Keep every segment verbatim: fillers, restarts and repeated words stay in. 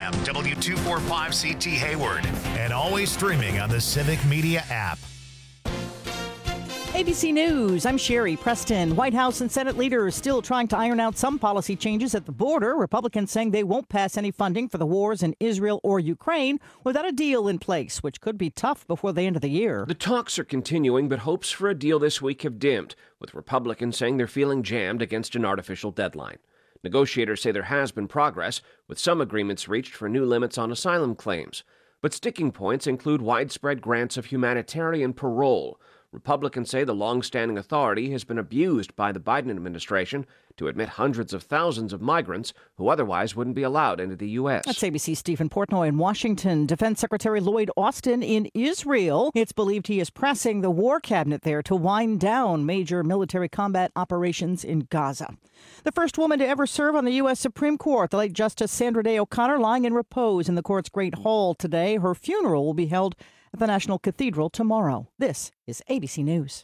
M, W two forty-five C T Hayward, and always streaming on the Civic Media app. A B C News, I'm Sherry Preston. White House and Senate leaders still trying to iron out some policy changes at the border. Republicans saying they won't pass any funding for the wars in Israel or Ukraine without a deal in place, which could be tough before the end of the year. The talks are continuing, but hopes for a deal this week have dimmed, with Republicans saying they're feeling jammed against an artificial deadline. Negotiators say there has been progress, with some agreements reached for new limits on asylum claims. But sticking points include widespread grants of humanitarian parole. Republicans say the long-standing authority has been abused by the Biden administration to admit hundreds of thousands of migrants who otherwise wouldn't be allowed into the U S. That's A B C's Stephen Portnoy in Washington. Defense Secretary Lloyd Austin in Israel. It's believed he is pressing the war cabinet there to wind down major military combat operations in Gaza. The first woman to ever serve on the U S Supreme Court, the late Justice Sandra Day O'Connor, lying in repose in the court's Great Hall today. Her funeral will be held at the National Cathedral tomorrow. This is A B C News.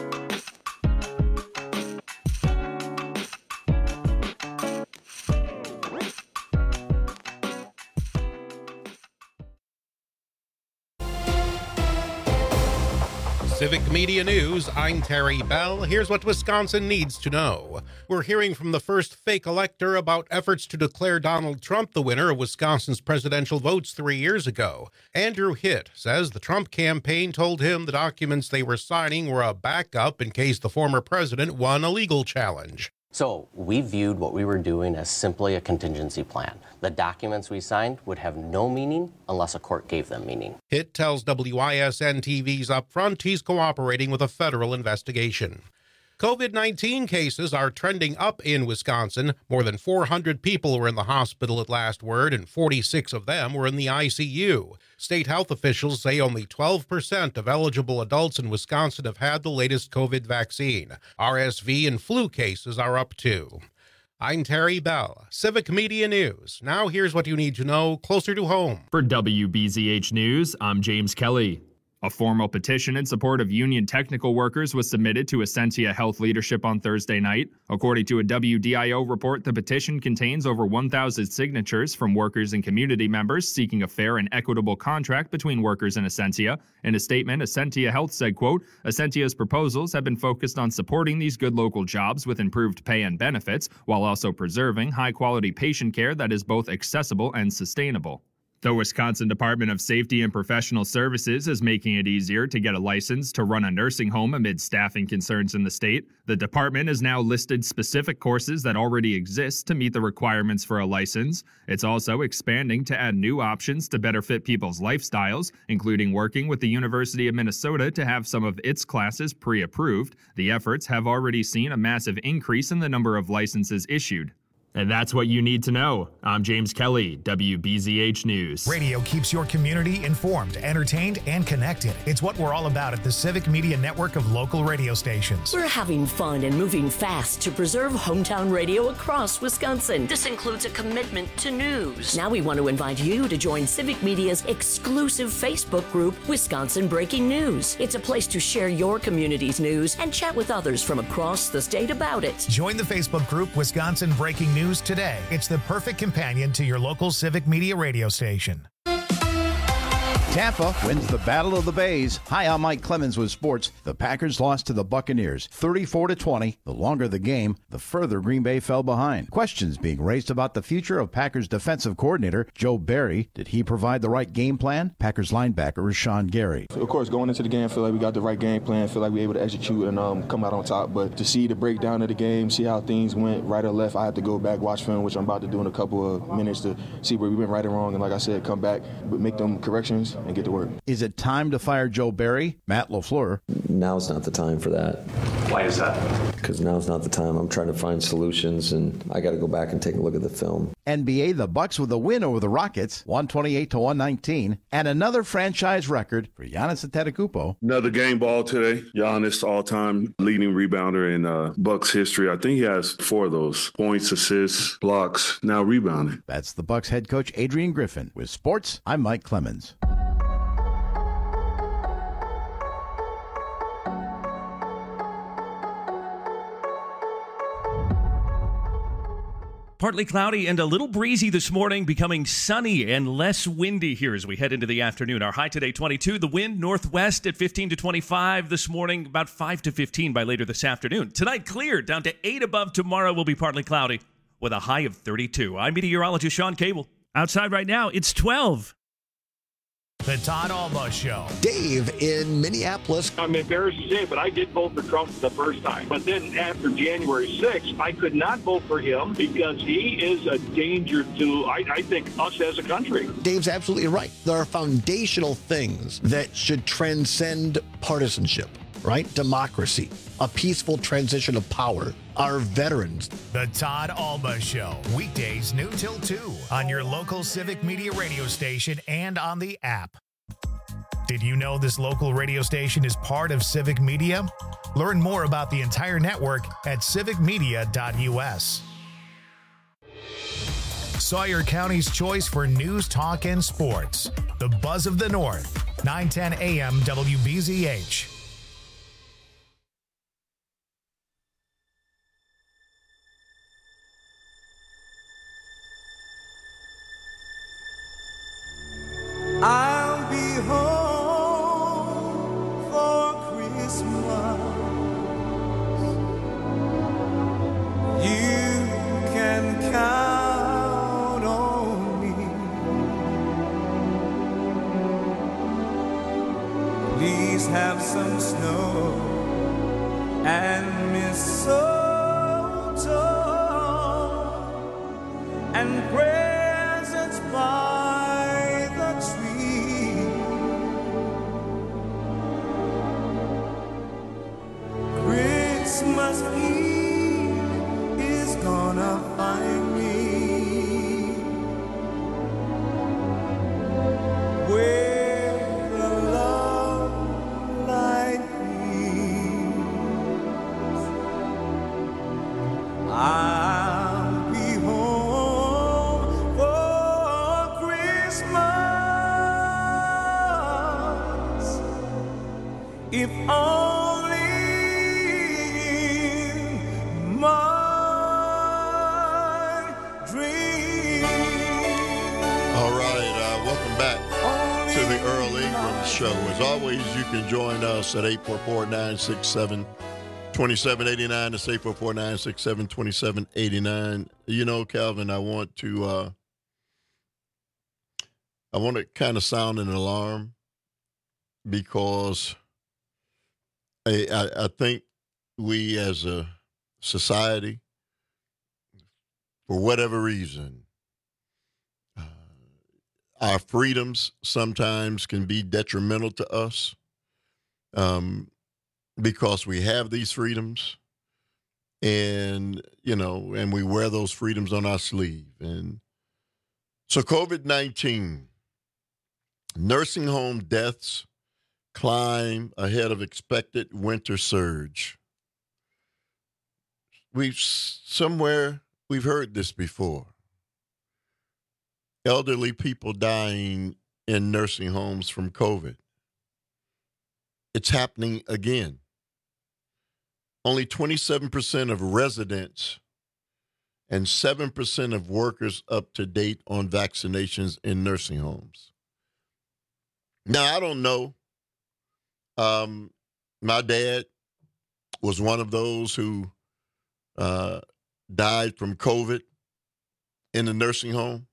Civic Media News, I'm Terry Bell. Here's what Wisconsin needs to know. We're hearing from the first fake elector about efforts to declare Donald Trump the winner of Wisconsin's presidential votes three years ago. Andrew Hitt says the Trump campaign told him the documents they were signing were a backup in case the former president won a legal challenge. So we viewed what we were doing as simply a contingency plan. The documents we signed would have no meaning unless a court gave them meaning. Hitt tells W I S N T V's Upfront he's cooperating with a federal investigation. COVID nineteen cases are trending up in Wisconsin. More than four hundred people were in the hospital at last word, and forty-six of them were in the I C U. State health officials say only twelve percent of eligible adults in Wisconsin have had the latest COVID vaccine. R S V and flu cases are up too. I'm Terry Bell, Civic Media News. Now here's what you need to know closer to home. For W B Z H News, I'm James Kelly. A formal petition in support of union technical workers was submitted to Essentia Health leadership on Thursday night. According to a W D I O report, the petition contains over one thousand signatures from workers and community members seeking a fair and equitable contract between workers and Essentia. In a statement, Essentia Health said, quote, Essentia's proposals have been focused on supporting these good local jobs with improved pay and benefits, while also preserving high-quality patient care that is both accessible and sustainable. The Wisconsin Department of Safety and Professional Services is making it easier to get a license to run a nursing home amid staffing concerns in the state. The department has now listed specific courses that already exist to meet the requirements for a license. It's also expanding to add new options to better fit people's lifestyles, including working with the University of Minnesota to have some of its classes pre-approved. The efforts have already seen a massive increase in the number of licenses issued. And that's what you need to know. I'm James Kelly, W B Z H News. Radio keeps your community informed, entertained, and connected. It's what we're all about at the Civic Media Network of local radio stations. We're having fun and moving fast to preserve hometown radio across Wisconsin. This includes a commitment to news. Now we want to invite you to join Civic Media's exclusive Facebook group, Wisconsin Breaking News. It's a place to share your community's news and chat with others from across the state about it. Join the Facebook group, Wisconsin Breaking News. News today. It's the perfect companion to your local Civic Media radio station. Tampa wins the Battle of the Bays. Hi, I'm Mike Clemens with sports. The Packers lost to the Buccaneers thirty-four to twenty. The longer the game, the further Green Bay fell behind. Questions being raised about the future of Packers defensive coordinator Joe Barry. Did he provide the right game plan? Packers linebacker Rashawn Gary. Of course, going into the game, I feel like we got the right game plan. I feel like we were able to execute and um, come out on top. But to see the breakdown of the game, see how things went right or left, I have to go back, watch film, which I'm about to do in a couple of minutes to see where we went right and wrong. And like I said, come back, but make them corrections and get to work. Is it time to fire Joe Barry? Matt LaFleur. Now's not the time for that. Why is that? Because now's not the time. I'm trying to find solutions, and I got to go back and take a look at the film. N B A, the Bucks with a win over the Rockets, one twenty-eight to one nineteen, and another franchise record for Giannis Antetokounmpo. Another game ball today. Giannis, all-time leading rebounder in uh, Bucks history. I think he has four of those: points, assists, blocks, now rebounding. That's the Bucks head coach Adrian Griffin. With sports, I'm Mike Clemens. Partly cloudy and a little breezy this morning, becoming sunny and less windy here as we head into the afternoon. Our high today, twenty-two. The wind northwest at fifteen to twenty-five this morning, about five to fifteen by later this afternoon. Tonight, clear, down to eight above. Tomorrow will be partly cloudy with a high of thirty-two. I'm meteorologist Sean Cable. Outside right now, it's twelve. The Todd Alba Show. Dave in Minneapolis. I'm embarrassed to say it, but I did vote for Trump the first time. But then after January sixth, I could not vote for him because he is a danger to, I, I think, us as a country. Dave's absolutely right. There are foundational things that should transcend partisanship, right? Democracy, a peaceful transition of power, our veterans. The Todd Alba Show, weekdays noon till two on your local Civic Media radio station and on the app. Did you know this local radio station is part of Civic Media? Learn more about the entire network at civic media dot u s. Sawyer County's choice for news, talk, and sports. The Buzz of the North, nine ten a m W B Z H. I'll be home for Christmas. You can count on me. Please have some snow and mistletoe and presents by the tree. Christmas Eve is gonna find me where the love light beams. I'll be home for Christmas if only show. As always, you can join us at eight four four, nine six seven, two seven eight nine. That's eight four four, nine six seven, two seven eight nine. You know, Calvin, I want to uh, I want to kind of sound an alarm because I, I, I think we as a society, for whatever reason, our freedoms sometimes can be detrimental to us um, because we have these freedoms and, you know, and we wear those freedoms on our sleeve. And so COVID nineteen, nursing home deaths climb ahead of expected winter surge. We've somewhere, we've heard this before. Elderly people dying in nursing homes from COVID. It's happening again. Only twenty-seven percent of residents and seven percent of workers up to date on vaccinations in nursing homes. Now, I don't know. Um, my dad was one of those who uh, died from COVID in the nursing home.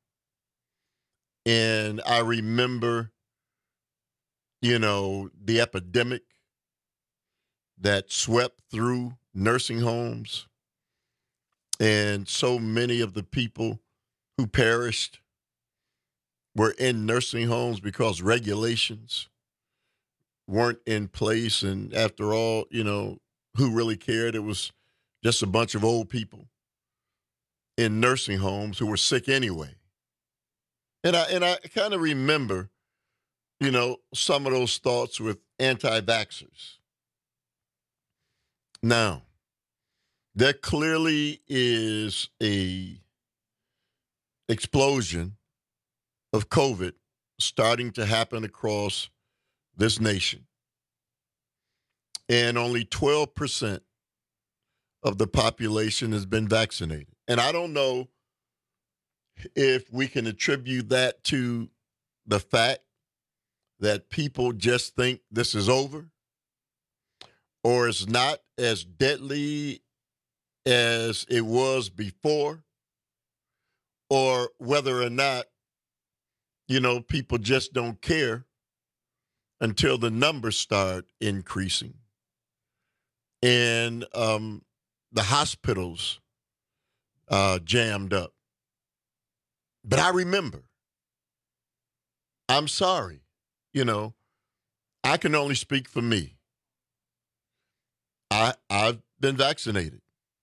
And I remember, you know, the epidemic that swept through nursing homes and so many of the people who perished were in nursing homes because regulations weren't in place. And after all, you know, who really cared? It was just a bunch of old people in nursing homes who were sick anyway. And I and I kind of remember, you know, some of those thoughts with anti-vaxxers. Now, there clearly is a explosion of COVID starting to happen across this nation. And only twelve percent of the population has been vaccinated. And I don't know if we can attribute that to the fact that people just think this is over, or it's not as deadly as it was before, or whether or not, you know, people just don't care until the numbers start increasing. And um, the hospitals uh, jammed up. But I remember, I'm sorry, you know, I can only speak for me. I, I've been vaccinated.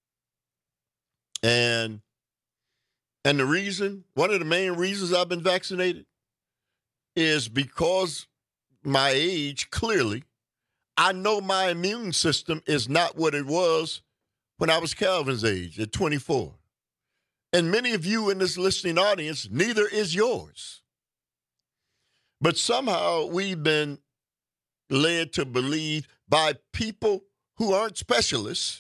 And, and the reason, one of the main reasons I've been vaccinated is because my age, clearly, I know my immune system is not what it was when I was Calvin's age at twenty-four. And many of you in this listening audience, neither is yours. But somehow we've been led to believe by people who aren't specialists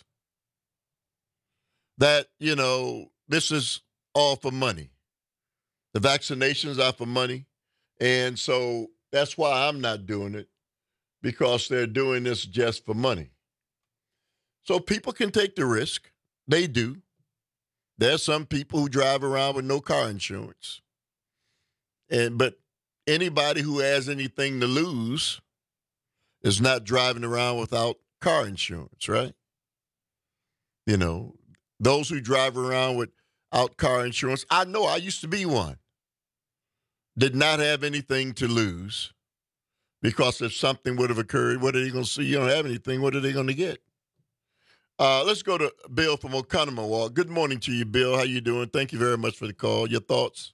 that, you know, this is all for money. The vaccinations are for money. And so that's why I'm not doing it, because they're doing this just for money. So people can take the risk. They do. There's some people who drive around with no car insurance. And but anybody who has anything to lose is not driving around without car insurance, right? You know, those who drive around without car insurance, I know I used to be one, did not have anything to lose, because if something would have occurred, what are they going to see? You don't have anything. What are they going to get? Uh, let's go to Bill from Oconomowoc. Good morning to you, Bill. How you doing? Thank you very much for the call. Your thoughts?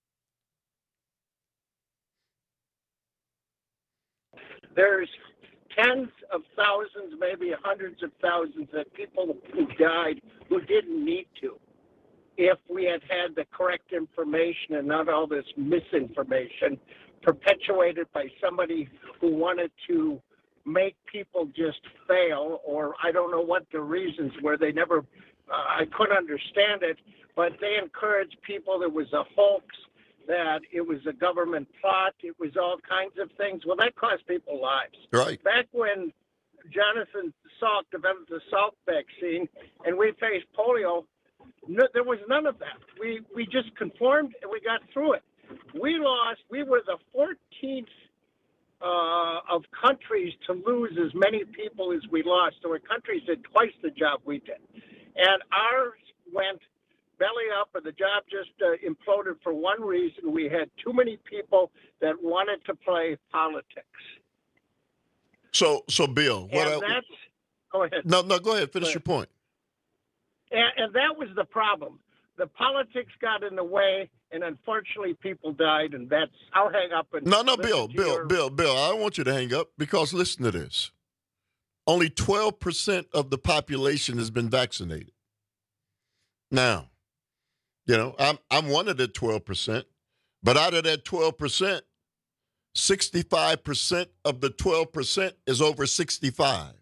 There's tens of thousands, maybe hundreds of thousands of people who died who didn't need to, if we had had the correct information and not all this misinformation perpetuated by somebody who wanted to make people just fail, or I don't know what the reasons were. They never, uh, I couldn't understand it, but they encouraged people that was a hoax, that it was a government plot, it was all kinds of things. Well, that cost people lives. Right. Back when Jonathan Salk developed the Salk vaccine and we faced polio, no, there was none of that. We we just conformed and we got through it. We lost, we were the fourteenth uh, of countries to lose as many people as we lost. There were countries that did twice the job we did. And ours went belly up, or the job just uh, imploded for one reason. We had too many people that wanted to play politics. So, so Bill, what and I, that's, go ahead. No, no, go ahead. Finish Go your point. And, and that was the problem. The politics got in the way, and unfortunately, people died. And that's, I'll hang up. And No, no, listen Bill, to Bill, your- Bill, Bill, I don't want you to hang up, because listen to this. Only twelve percent of the population has been vaccinated. Now, you know, I'm I'm one of the twelve percent, but out of that twelve percent, sixty-five percent of the twelve percent is over sixty-five.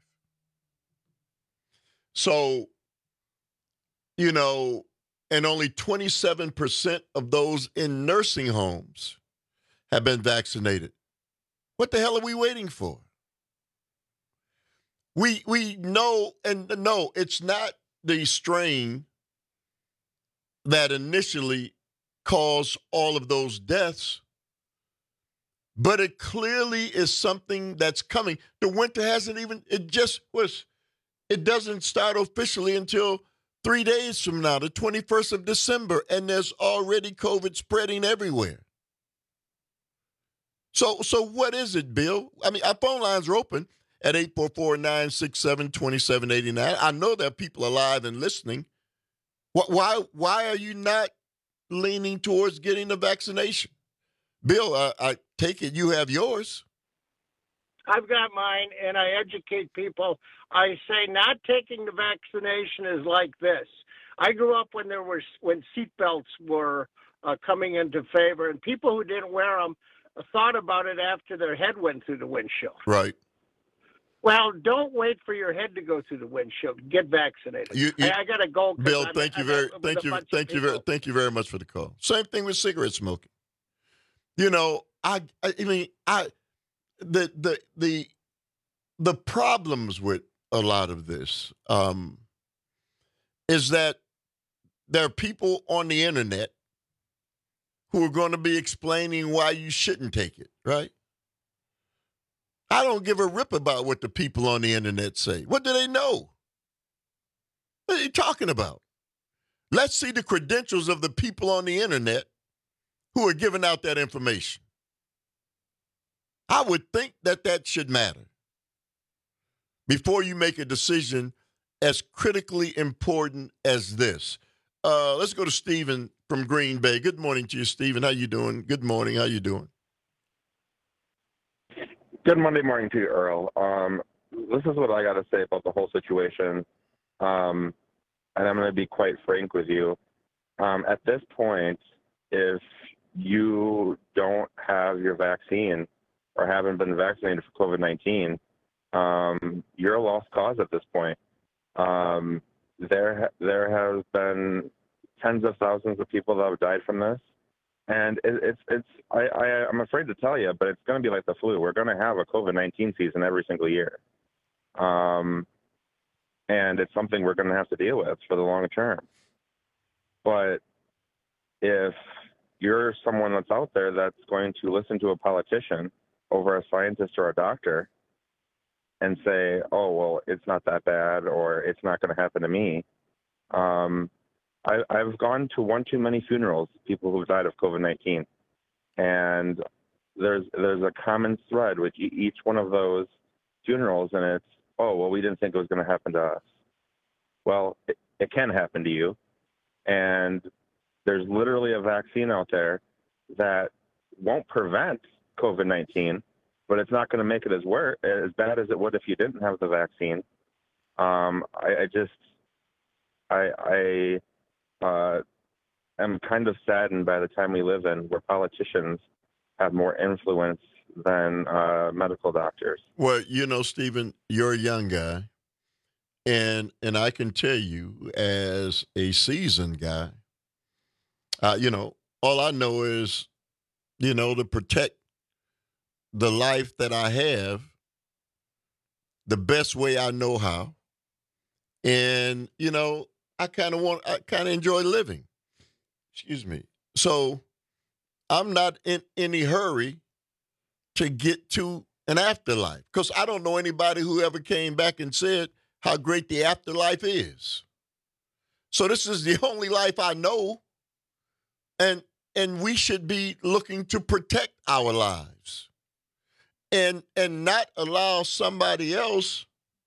So, you know, and only twenty-seven percent of those in nursing homes have been vaccinated. What the hell are we waiting for? We we know, and no, it's not the strain that initially caused all of those deaths, but it clearly is something that's coming. The winter hasn't even, it just was, it doesn't start officially until three days from now, the twenty-first of December, and there's already COVID spreading everywhere. So, so what is it, Bill? I mean, our phone lines are open at eight four four, nine six seven, two seven eight nine. I know there are people alive and listening. Why, why are you not leaning towards getting the vaccination? Bill, I, I take it you have yours. I've got mine, and I educate people. I say not taking the vaccination is like this. I grew up when there were when seatbelts were uh, coming into favor, and people who didn't wear them thought about it after their head went through the windshield. Right. Well, don't wait for your head to go through the windshield. Get vaccinated. You, you, hey, I got to go. Bill, I'm, thank you I'm, very, I'm thank you, thank you very, thank you very much for the call. Same thing with cigarette smoking. You know, I, I mean, I, the, the, the, the problems with a lot of this um, is that there are people on the internet who are going to be explaining why you shouldn't take it, right? I don't give a rip about what the people on the internet say. What do they know? What are you talking about? Let's see the credentials of the people on the internet who are giving out that information. I would think that that should matter before you make a decision as critically important as this. Uh, let's go to Stephen from Green Bay. Good morning to you, Stephen. How you doing? Good morning. How you doing? Good Monday morning to you, Earl. Um, this is what I got to say about the whole situation, um, and I'm going to be quite frank with you. Um, at this point, if you don't have your vaccine or haven't been vaccinated for COVID nineteen, um, you're a lost cause at this point. Um, there, there has been tens of thousands of people that have died from this. And it, it's, it's, I, I, I'm afraid to tell you, but it's going to be like the flu. We're going to have a COVID nineteen season every single year. Um, and it's something we're going to have to deal with for the long term. But if you're someone that's out there that's going to listen to a politician over a scientist or a doctor and say, oh, well, it's not that bad, or it's not going to happen to me, um, I, I've gone to one too many funerals, people who've died of COVID nineteen, and there's there's a common thread with each one of those funerals, and it's, oh, well, we didn't think it was going to happen to us. Well, it, it can happen to you, and there's literally a vaccine out there that won't prevent COVID nineteen, but it's not going to make it as worse, as bad as it would if you didn't have the vaccine. Um, I, I just, I, I. Uh, I'm kind of saddened by the time we live in, where politicians have more influence than uh, medical doctors. Well, you know, Stephen, you're a young guy, and and I can tell you, as a seasoned guy, uh, you know, all I know is, you know, to protect the life that I have the best way I know how, and you know. I kind of want, I kind of enjoy living. Excuse me. So I'm not in any hurry to get to an afterlife, because I don't know anybody who ever came back and said how great the afterlife is. So this is the only life I know, and and we should be looking to protect our lives, and and not allow somebody else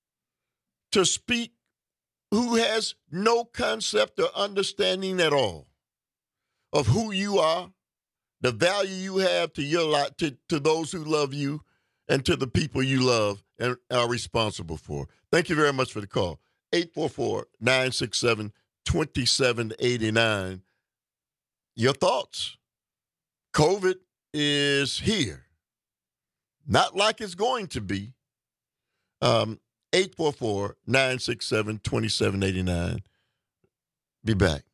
to speak who has no concept or understanding at all of who you are, the value you have to your life, to, to those who love you, and to the people you love and are responsible for. Thank you very much for the call. eight four four, nine six seven, two seven eight nine. Your thoughts? COVID is here. Not like it's going to be. Um, eight four four, nine six seven, two seven eight nine. Be back.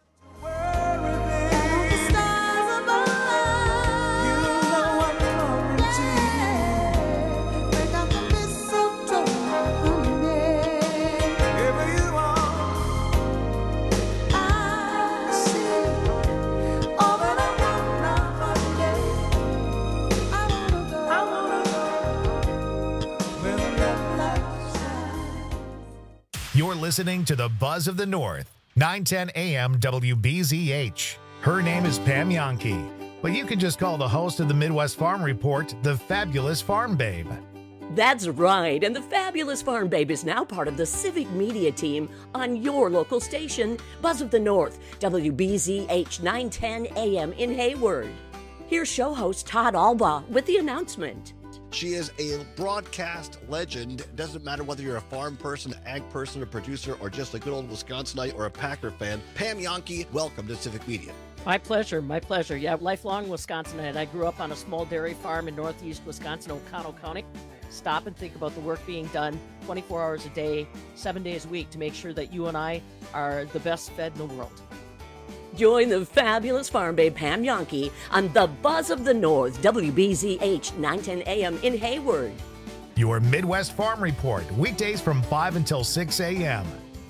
You're listening to the Buzz of the North, nine ten A M W B Z H. Her name is Pam Jahnke, but you can just call the host of the Midwest Farm Report the Fabulous Farm Babe. That's right, and the Fabulous Farm Babe is now part of the Civic Media team on your local station, Buzz of the North, W B Z H nine ten A M in Hayward. Here's show host Todd Albaugh with the announcement. She is a broadcast legend. It doesn't matter whether you're a farm person, ag person, a producer, or just a good old Wisconsinite or a Packer fan. Pam Jahnke, welcome to Civic Media. My pleasure, my pleasure. Yeah, lifelong Wisconsinite. I grew up on a small dairy farm in northeast Wisconsin, Oconto County. stop and think about the work being done twenty-four hours a day, seven days a week to make sure that you and I are the best fed in the world. Join the fabulous Farm Babe Pam Yonke on the Buzz of the North, W B Z H nine ten A M in Hayward. Your Midwest Farm Report, weekdays from five until six a.m.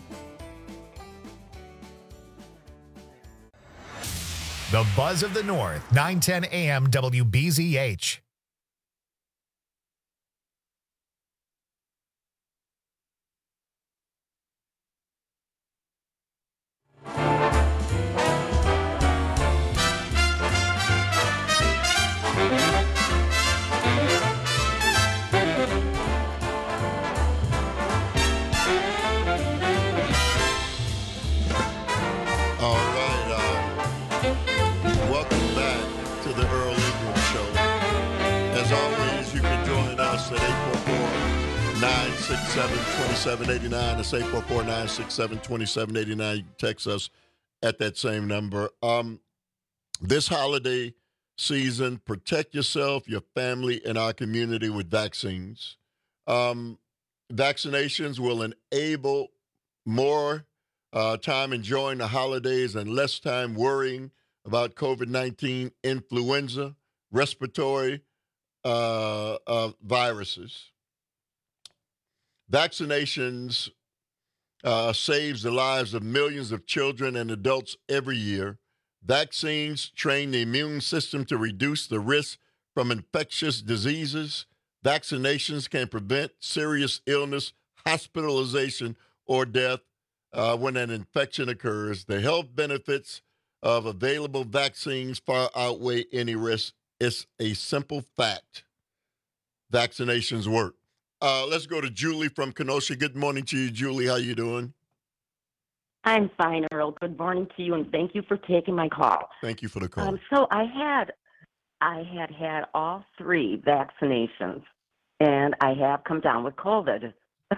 The Buzz of the North, nine ten A M W B Z H. nine six seven, two seven eight nine. That's eight four four, nine six seven, two seven eight nine. You can text us at that same number. Um, this holiday season, protect yourself, your family, and our community with vaccines. Um, vaccinations will enable more uh, time enjoying the holidays and less time worrying about COVID nineteen, influenza, respiratory uh, uh, viruses. Vaccinations uh, saves the lives of millions of children and adults every year. Vaccines train the immune system to reduce the risk from infectious diseases. Vaccinations can prevent serious illness, hospitalization, or death uh, when an infection occurs. The health benefits of available vaccines far outweigh any risk. It's a simple fact. Vaccinations work. Uh, let's go to Julie from Kenosha. Good morning to you, Julie. How you doing? I'm fine, Earl. Good morning to you, and thank you for taking my call. Thank you for the call. Um, so I had, I had had all three vaccinations, and I have come down with COVID.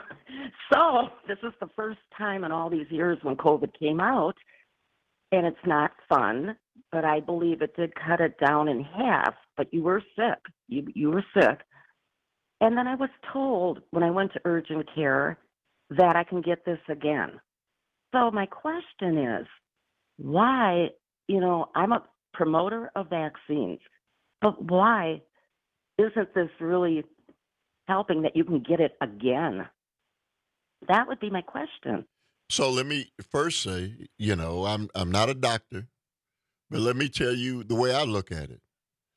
So this is the first time in all these years when COVID came out, and it's not fun, but I believe it did cut it down in half. But you were sick. You you were sick. And then I was told when I went to urgent care that I can get this again. So my question is, why, you know, I'm a promoter of vaccines, but why isn't this really helping that you can get it again? That would be my question. So let me first say, you know, I'm I'm not a doctor, but let me tell you the way I look at it.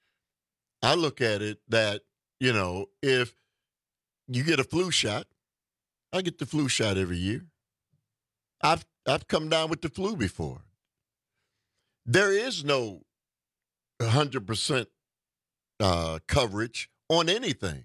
I look at it that, you know, if you get a flu shot, I get the flu shot every year. I've I've come down with the flu before. There is no one hundred percent uh, coverage on anything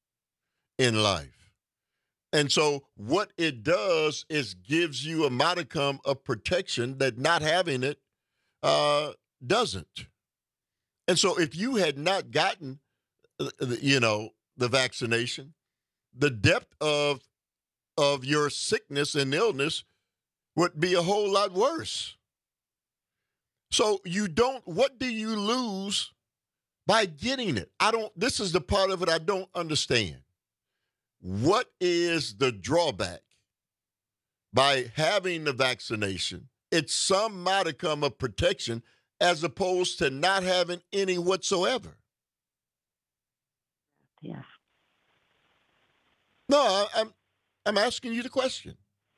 in life. And so what it does is gives you a modicum of protection that not having it uh, doesn't. And so if you had not gotten, you know, the vaccination, the depth of of your sickness and illness would be a whole lot worse. So you don't, what do you lose by getting it? I don't, this is the part of it I don't understand. What is the drawback by having the vaccination? It's some modicum of protection as opposed to not having any whatsoever. Yes. No, I, I'm I'm asking you the question.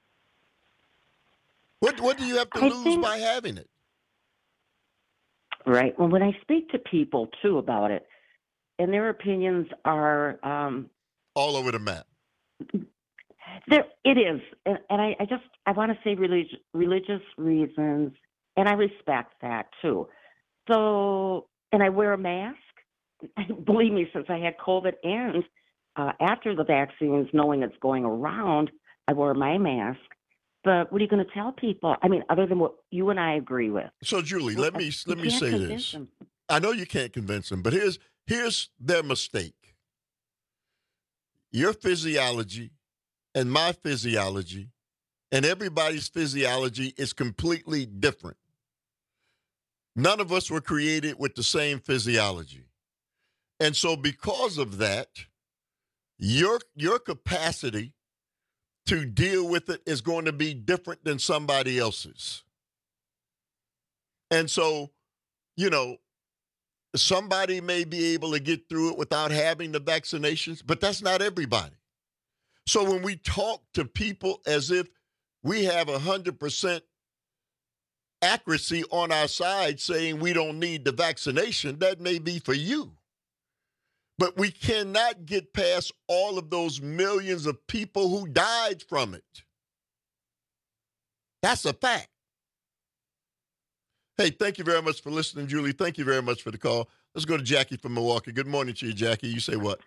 What what do you have to I lose think, by having it? Right. Well, when I speak to people too about it, and their opinions are um, all over the map. There it is, and, and I, I just I want to say religious religious reasons, and I respect that too. So, and I wear a mask. Believe me, since I had COVID and uh, after the vaccines, knowing it's going around, I wore my mask. But what are you going to tell people? I mean, other than what you and I agree with. So, Julie, let me You let me can't say convince this. them. I know you can't convince them, but here's here's their mistake. Your physiology and my physiology and everybody's physiology is completely different. None of us were created with the same physiology. And so because of that, your your capacity to deal with it is going to be different than somebody else's. And so, you know, somebody may be able to get through it without having the vaccinations, but that's not everybody. So when we talk to people as if we have one hundred percent accuracy on our side saying we don't need the vaccination, that may be for you. But we cannot get past all of those millions of people who died from it. That's a fact. Hey, thank you very much for listening, Julie. Thank you very much for the call. Let's go to Jackie from Milwaukee. Good morning to you, Jackie. You say what?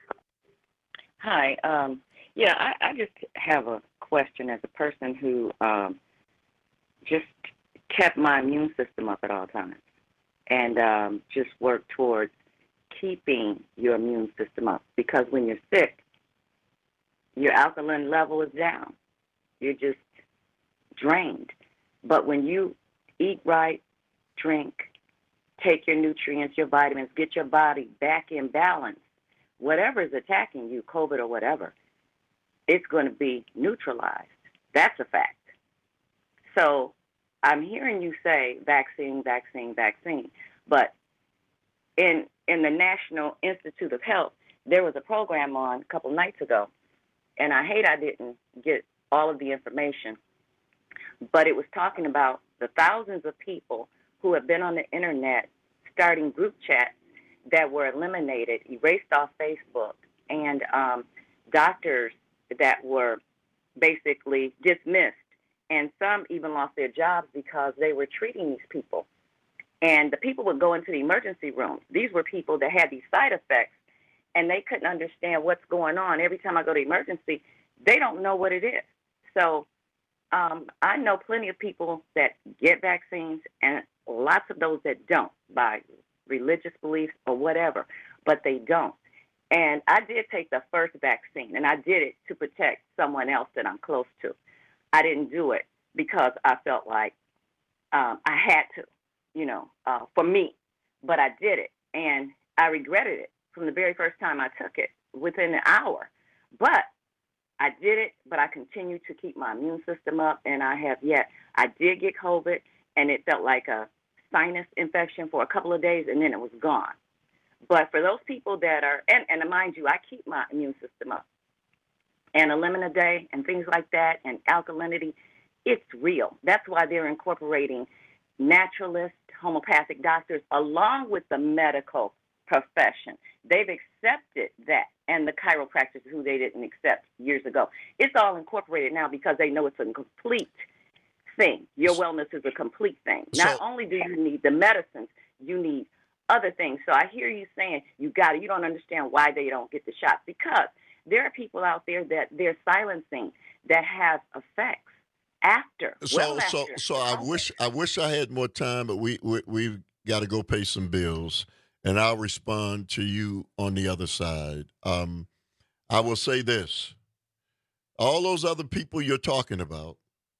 Hi. Um, yeah, I, I just have a question as a person who um, just kept my immune system up at all times and um, just worked towards keeping your immune system up. Because when you're sick, your alkaline level is down. You're just drained. But when you eat right, drink, take your nutrients, your vitamins, get your body back in balance, whatever is attacking you, COVID or whatever, it's going to be neutralized. That's a fact. So I'm hearing you say vaccine, vaccine, vaccine, but in in the National Institute of Health, there was a program on a couple nights ago, and I hate I didn't get all of the information, but it was talking about the thousands of people who have been on the internet starting group chats that were eliminated, erased off Facebook, and um, doctors that were basically dismissed. And some even lost their jobs because they were treating these people. And the people would go into the emergency rooms. These were people that had these side effects, and they couldn't understand what's going on. Every time I go to emergency, they don't know what it is. So um, I know plenty of people that get vaccines and lots of those that don't by religious beliefs or whatever, but they don't. And I did take the first vaccine, and I did it to protect someone else that I'm close to. I didn't do it because I felt like um, I had to, you know, uh, for me. But I did it, and I regretted it from the very first time I took it within an hour. But I did it, but I continued to keep my immune system up, and I have yet. I did get COVID, and it felt like a sinus infection for a couple of days, and then it was gone. But for those people that are, and, and mind you, I keep my immune system up. And a lemon a day and things like that and alkalinity, it's real. That's why they're incorporating naturalists, homeopathic doctors, along with the medical profession. They've accepted that, and the chiropractors who they didn't accept years ago. It's all incorporated now because they know it's a complete thing. Your wellness is a complete thing. Not So- only do you need the medicines, you need other things. So I hear you saying you got it. You don't understand why they don't get the shots, because there are people out there that they're silencing that have effects after. So, well so, after. so I wish, I wish I had more time, but we, we we've got to go pay some bills, and I'll respond to you on the other side. Um, I will say this: all those other people you're talking about,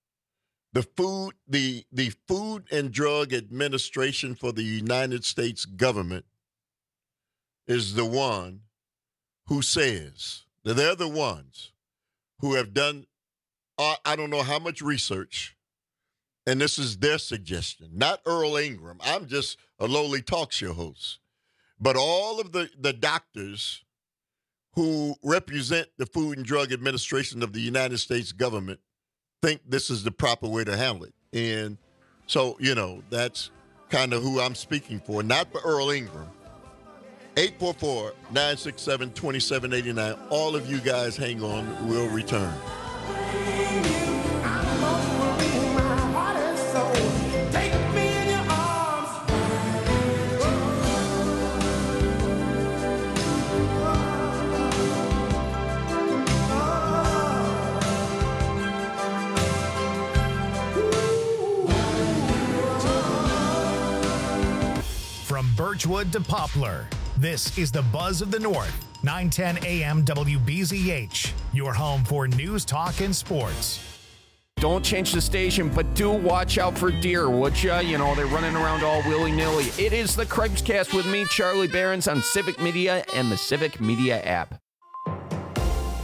the food, the the Food and Drug Administration for the United States government is the one who says that they're the ones who have done, uh, I don't know how much research, and this is their suggestion, not Earl Ingram. I'm just a lowly talk show host. But all of the, the doctors who represent the Food and Drug Administration of the United States government think this is the proper way to handle it. And so, you know, that's kind of who I'm speaking for, not for Earl Ingram. eight four four, nine six seven, two seven eight nine. All of you guys hang on. We'll return. From Birchwood to Poplar, this is the Buzz of the North, nine ten A M W B Z H, your home for news, talk, and sports. Don't change the station, but do watch out for deer, would ya? You know, they're running around all willy-nilly. It is the Craig's-Cast with me, Charlie Behrens, on Civic Media and the Civic Media app.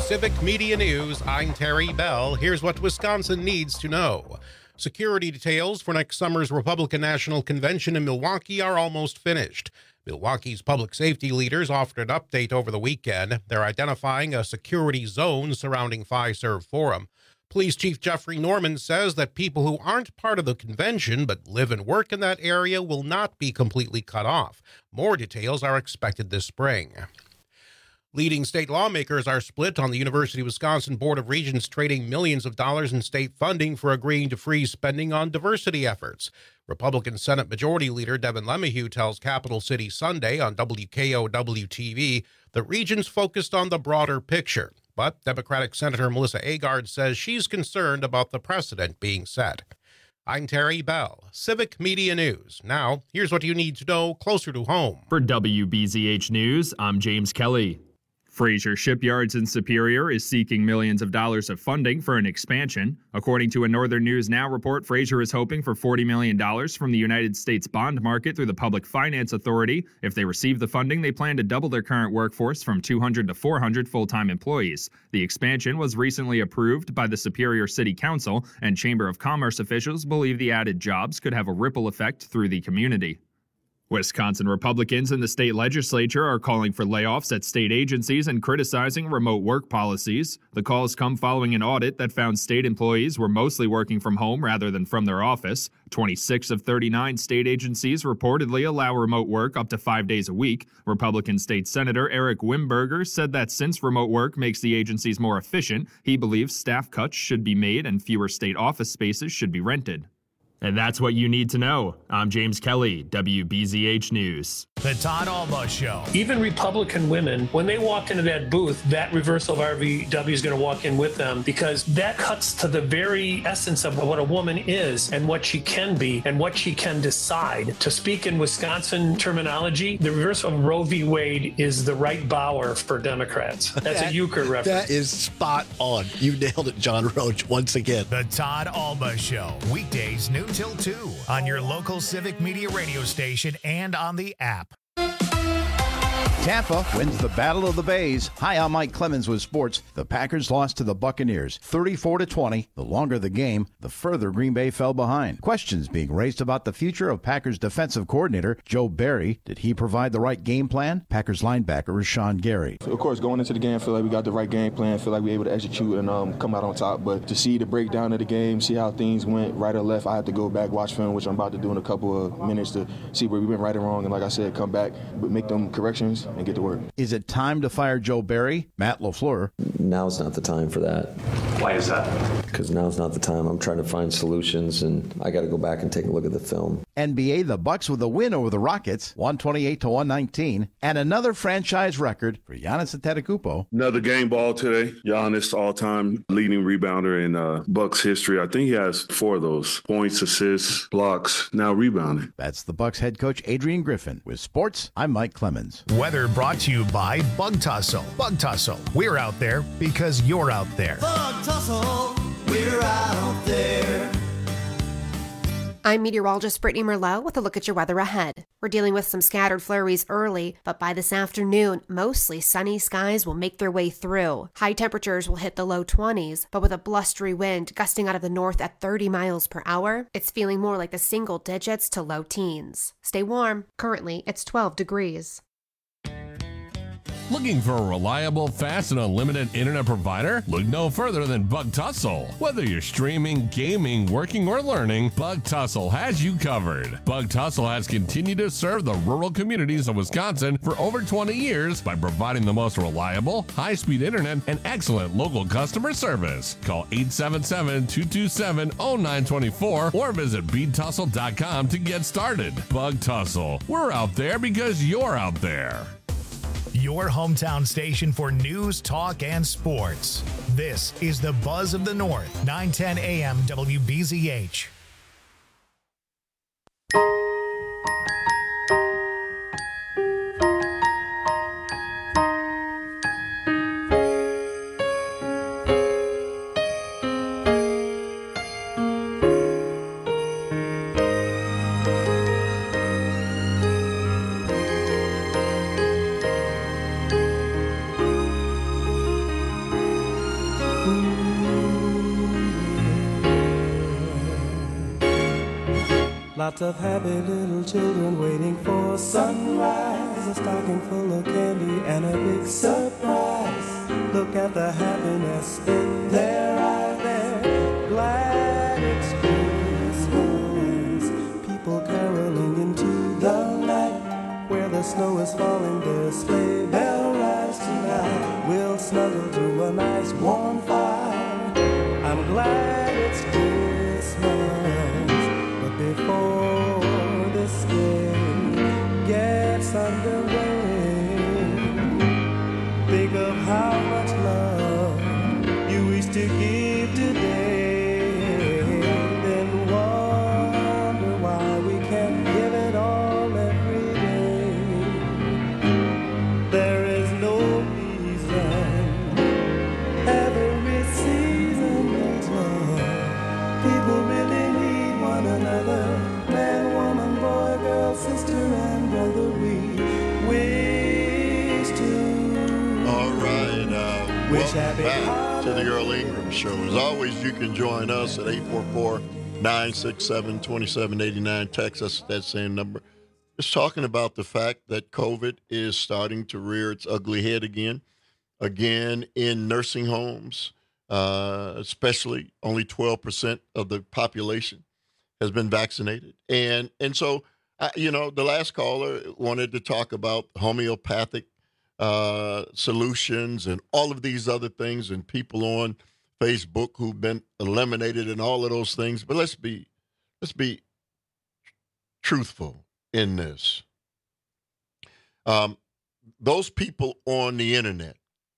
Civic Media News, I'm Terry Bell. Here's what Wisconsin needs to know. Security details for next summer's Republican National Convention in Milwaukee are almost finished. Milwaukee's public safety leaders offered an update over the weekend. They're identifying a security zone surrounding Fiserv Forum. Police Chief Jeffrey Norman says that people who aren't part of the convention but live and work in that area will not be completely cut off. More details are expected this spring. Leading state lawmakers are split on the University of Wisconsin Board of Regents trading millions of dollars in state funding for agreeing to freeze spending on diversity efforts. Republican Senate Majority Leader Devin LeMahieu tells Capital City Sunday on W K O W T V that Regents focused on the broader picture. But Democratic Senator Melissa Agard says she's concerned about the precedent being set. I'm Terry Bell, Civic Media News. Now, here's what you need to know closer to home. For W B Z H News, I'm James Kelly. Fraser Shipyards in Superior is seeking millions of dollars of funding for an expansion. According to a Northern News Now report, Fraser is hoping for forty million dollars from the United States bond market through the Public Finance Authority. If they receive the funding, they plan to double their current workforce from two hundred to four hundred full-time employees. The expansion was recently approved by the Superior City Council, and Chamber of Commerce officials believe the added jobs could have a ripple effect through the community. Wisconsin Republicans in the state legislature are calling for layoffs at state agencies and criticizing remote work policies. The calls come following an audit that found state employees were mostly working from home rather than from their office. twenty-six of thirty-nine state agencies reportedly allow remote work up to five days a week. Republican State Senator Eric Wimberger said that since remote work makes the agencies more efficient, he believes staff cuts should be made and fewer state office spaces should be rented. And that's what you need to know. I'm James Kelly, W B Z H News. The Todd Alba Show. Even Republican women, when they walk into that booth, that reversal of R V W is going to walk in with them, because that cuts to the very essence of what a woman is and what she can be and what she can decide. To speak in Wisconsin terminology, the reversal of Roe v. Wade is the right Bauer for Democrats. That's that, a euchre reference. That is spot on. You nailed it, John Roach, once again. The Todd Alba Show. Weekdays noon till two on your local Civic Media radio station and on the app. Tampa wins the Battle of the Bays. Hi, I'm Mike Clemens with sports. The Packers lost to the Buccaneers thirty-four to twenty. The longer the game, the further Green Bay fell behind. Questions being raised about the future of Packers defensive coordinator Joe Barry. Did he provide the right game plan? Packers linebacker Rashawn Gary. Of course, going into the game, I feel like we got the right game plan. I feel like we were able to execute and um, come out on top. But to see the breakdown of the game, see how things went right or left, I have to go back, watch film, which I'm about to do in a couple of minutes to see where we went right and wrong. And like I said, come back, but make them corrections and get to work. Is it time to fire Joe Barry? Matt LaFleur. Now's not the time for that. Why is that? Because now's not the time. I'm trying to find solutions, and I got to go back and take a look at the film. N B A, the Bucks with a win over the Rockets, one twenty-eight to one nineteen, and another franchise record for Giannis Antetokounmpo. Another game ball today. Giannis, all-time leading rebounder in uh, Bucks history. I think he has four of those: points, assists, blocks, now rebounding. That's the Bucks head coach Adrian Griffin. With sports, I'm Mike Clemens. Weather brought to you by Bug Tussle. Bug Tussle. We're out there because you're out there. Bug Tussle. We're out there. I'm meteorologist Brittany Merlot with a look at your weather ahead. We're dealing with some scattered flurries early, but by this afternoon, mostly sunny skies will make their way through. High temperatures will hit the low twenties, but with a blustery wind gusting out of the north at thirty miles per hour, it's feeling more like the single digits to low teens. Stay warm. Currently, it's twelve degrees. Looking for a reliable, fast, and unlimited internet provider? Look no further than Bug Tussle. Whether you're streaming, gaming, working, or learning, Bug Tussle has you covered. Bug Tussle has continued to serve the rural communities of Wisconsin for over twenty years by providing the most reliable, high-speed internet and excellent local customer service. Call eight seven seven, two two seven, zero nine two four or visit bead tussle dot com to get started. Bug Tussle. We're out there because you're out there. Your hometown station for news, talk, and sports. This is the Buzz of the North, nine ten A M W B Z H. Lots of happy little children waiting for sunrise. A stocking full of candy and a big surprise. Look at the happiness in their eyes. They're glad it's Christmas. People caroling into the night. Where the snow is falling, their sleigh bell rise tonight. We'll snuggle to a nice warm fire. I'm glad it's Christmas. But before this day gets underway, think of how much love you wish to give today. Then wonder why we can't give it all every day. There is no reason every season needs love. People really need one another. Man, woman, boy, girl, sister, and brother. We wish to. All right. Uh, Wish welcome happy back to the Earl Ingram Show. As always, you can join us at eight four four, nine six seven, two seven eight nine. Text us at that same number. Just talking about the fact that COVID is starting to rear its ugly head again. Again, in nursing homes, uh, especially only twelve percent of the population has been vaccinated. And and so, uh, you know, the last caller wanted to talk about homeopathic uh, solutions and all of these other things and people on Facebook who've been eliminated and all of those things. But let's be let's be truthful in this. Um, those people on the internet,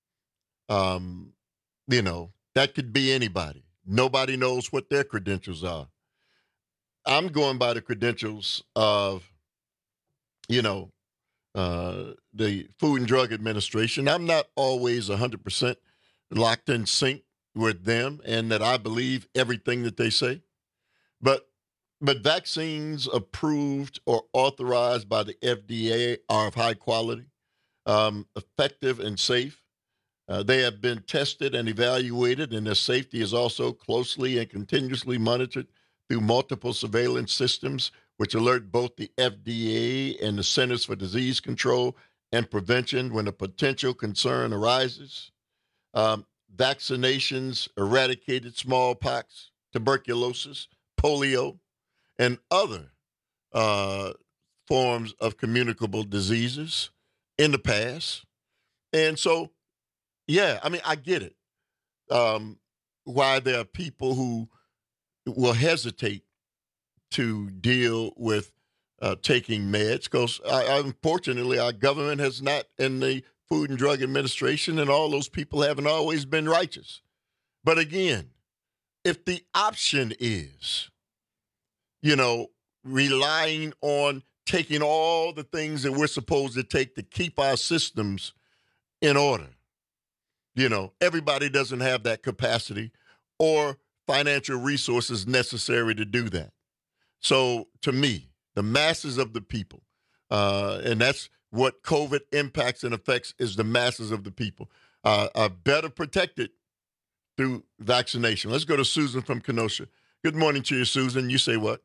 um, you know, that could be anybody. Nobody knows what their credentials are. I'm going by the credentials of, you know, uh, the Food and Drug Administration. I'm not always one hundred percent locked in sync with them and that I believe everything that they say. But but vaccines approved or authorized by the F D A are of high quality, um, effective, and safe. Uh, they have been tested and evaluated, and their safety is also closely and continuously monitored through multiple surveillance systems, which alert both the F D A and the Centers for Disease Control and Prevention when a potential concern arises. Um, vaccinations eradicated smallpox, tuberculosis, polio, and other uh, forms of communicable diseases in the past. And so, yeah, I mean, I get it. Um, why there are people who will hesitate to deal with uh, taking meds, because unfortunately our government has not, and the Food and Drug Administration and all those people haven't always been righteous. But again, if the option is, you know, relying on taking all the things that we're supposed to take to keep our systems in order, you know, everybody doesn't have that capacity or financial resources necessary to do that. So to me, the masses of the people, uh, and that's what COVID impacts and affects, is the masses of the people, uh, are better protected through vaccination. Let's go to Susan from Kenosha. Good morning to you, Susan. You say what?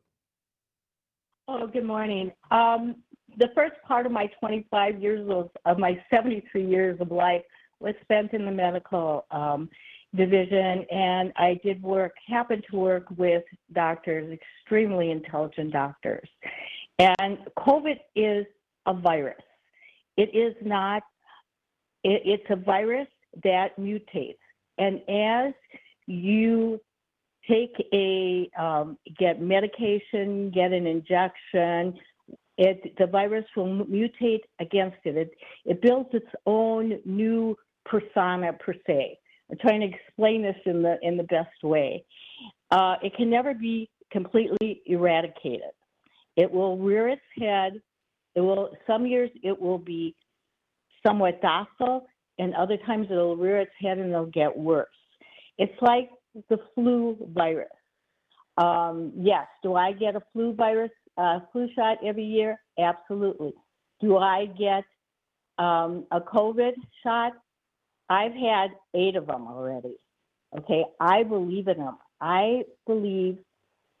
Oh, good morning. Um, the first part of my twenty-five years of, of my seventy-three years of life was spent in the medical um, division, and I did work, happened to work with doctors, extremely intelligent doctors. And COVID is a virus. It is not, it, it's a virus that mutates. And as you take a, um, get medication, get an injection, it, the virus will mutate against it. It, it builds its own new persona per se. I'm trying to explain this in the in the best way. Uh, it can never be completely eradicated. It will rear its head. It will. Some years it will be somewhat docile, and other times it'll rear its head and it'll get worse. It's like the flu virus. Um, yes. Do I get a flu virus uh, flu shot every year? Absolutely. Do I get um, a COVID shot? I've had eight of them already. Okay, I believe in them. I believe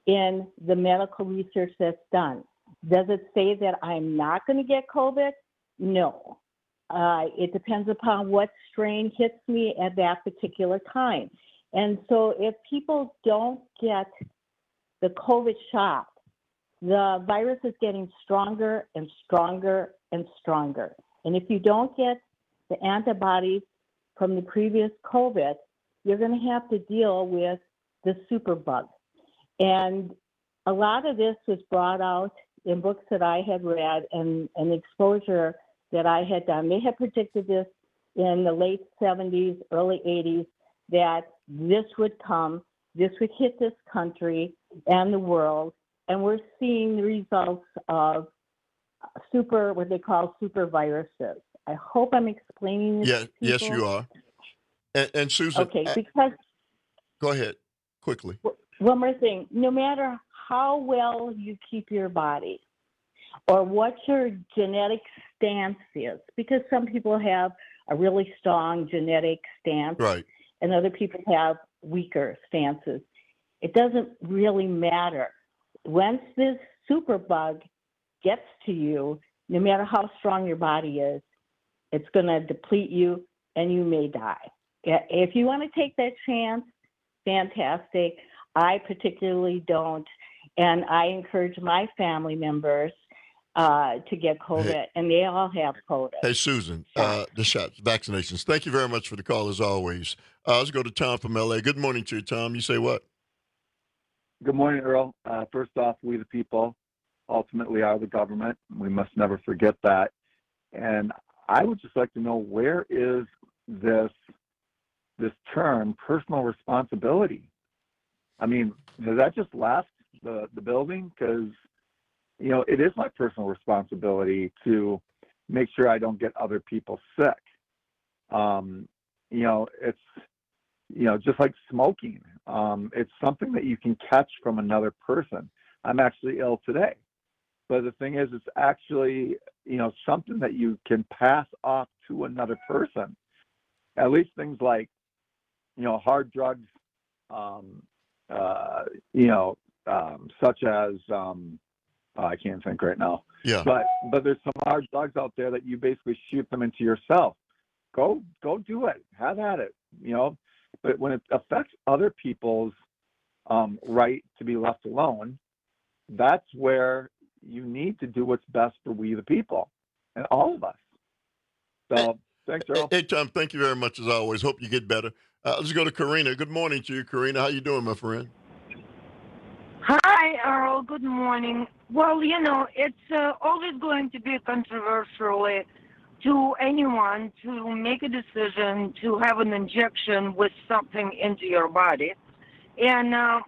in the medical research that's done. Does it say that I'm not going to get COVID? No. Uh, it depends upon what strain hits me at that particular time. And so if people don't get the COVID shot, the virus is getting stronger and stronger and stronger. And if you don't get the antibodies from the previous COVID, you're going to have to deal with the superbug. And a lot of this was brought out in books that I had read and, and exposure that I had done. They had predicted this in the late seventies, early eighties, that this would come, this would hit this country and the world, and we're seeing the results of super, what they call super viruses. I hope I'm explaining this Yeah, to people. yes, you are. And, and Susan, Okay, I- because go ahead quickly. one more thing, no matter how well you keep your body or what your genetic stance is, because some people have a really strong genetic stance, right, and other people have weaker stances. It doesn't really matter. Once this superbug gets to you, no matter how strong your body is, it's going to deplete you and you may die. If you want to take that chance, fantastic. I particularly don't. And I encourage my family members uh, to get COVID, Hey. and they all have COVID. Hey, Susan, uh, the shots, vaccinations. Thank you very much for the call, as always. Uh, let's go to Tom from L A. Good morning to you, Tom. You say what? Good morning, Earl. Uh, first off, we the people ultimately are the government. We must never forget that. And I would just like to know, where is this this term, personal responsibility? I mean, has that just left the, the building? Because, you know, it is my personal responsibility to make sure I don't get other people sick. Um, you know, it's, you know, just like smoking. Um, it's something that you can catch from another person. I'm actually ill today. But the thing is, it's actually, you know, something that you can pass off to another person. At least things like, you know, hard drugs, um, uh, you know, um, such as, um, oh, I can't think right now. Yeah. But but there's some hard drugs out there that you basically shoot them into yourself. Go go do it. Have at it. You know. But when it affects other people's um, right to be left alone, that's where you need to do what's best for we the people and all of us. So thanks, Earl. Hey, Tom, thank you very much, as always. Hope you get better. Uh, let's go to Karina. Good morning to you, Karina. How you doing, my friend? Hi, Earl. Good morning. Well, you know, it's uh, always going to be controversial to anyone to make a decision to have an injection with something into your body. And uh,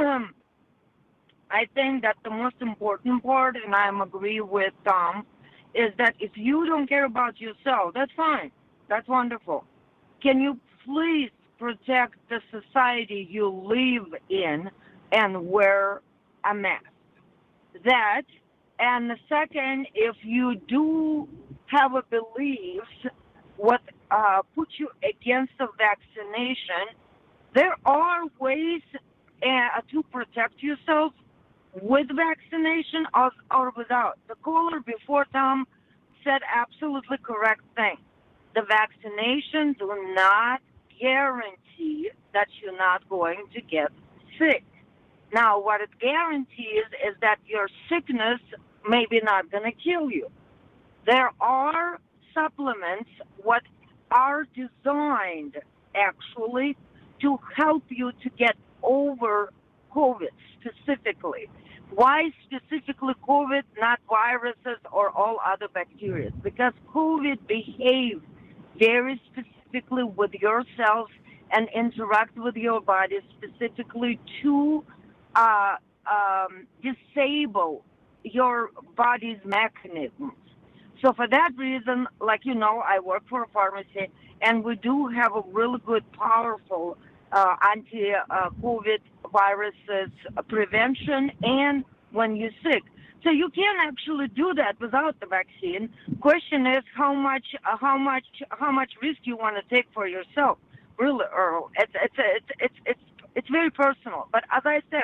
I think that the most important part, and I agree with Tom, is that if you don't care about yourself, that's fine. That's wonderful. Can you please protect the society you live in and wear a mask? That, and the second, if you do have a belief what uh, puts you against the vaccination, there are ways uh, to protect yourself with vaccination or, or without. The caller before Tom said absolutely correct thing. The vaccination do not guarantee that you're not going to get sick. Now, what it guarantees is that your sickness may be not going to kill you. There are supplements what are designed actually to help you to get over COVID specifically. Why specifically COVID, not viruses or all other bacteria? Because COVID behaves very specifically with your cells and interact with your body specifically to uh, um, disable your body's mechanisms. So for that reason, like you know, I work for a pharmacy, and we do have a really good, powerful uh, anti-COVID viruses prevention and when you're sick. So you can actually do that without the vaccine. Question is how much, uh, how much, how much risk you want to take for yourself. Really, Earl, it's it's it's it's it's it's very personal. But as I said,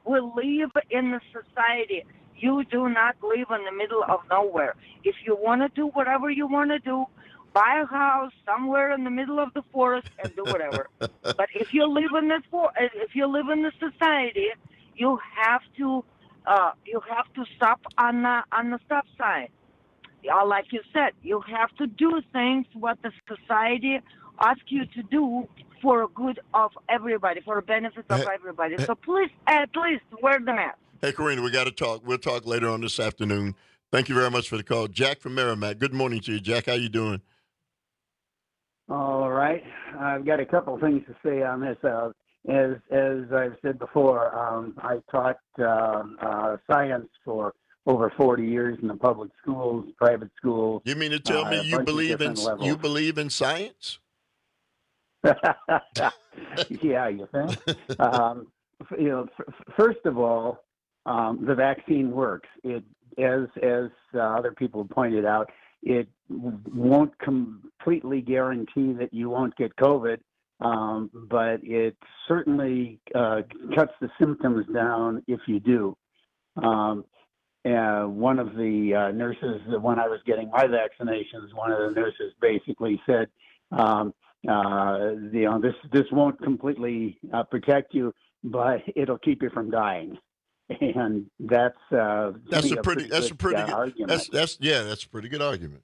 We live in a society. You do not live in the middle of nowhere. If you want to do whatever you want to do, buy a house somewhere in the middle of the forest and do whatever. But if you live in this for, if you live in the society, you have to uh, you have to stop on the on the stop sign. Yeah, like you said, you have to do things what the society asks you to do for the good of everybody, for the benefits of everybody. So please, at least wear the mask. Hey, Karina, we got to talk. We'll talk later on this afternoon. Thank you very much for the call. Jack from Merrimack. Good morning to you, Jack. How you doing? All right. I've got a couple of things to say on this. Uh, as as I've said before, um, I taught uh, uh, science for over forty years in the public schools, private schools. You mean to tell uh, me you believe in levels. you believe in science? Yeah, you think? um, you know, f- first of all, um, the vaccine works. It, as as uh, other people pointed out, it won't completely guarantee that you won't get COVID, um, but it certainly uh, cuts the symptoms down if you do. Um, uh, one of the uh, nurses, when I was getting my vaccinations, one of the nurses basically said, um, uh, you know, this this won't completely uh, protect you, but it'll keep you from dying. And that's uh, that's a a pretty pretty that's good, a pretty uh, good argument. that's that's yeah that's a pretty good argument.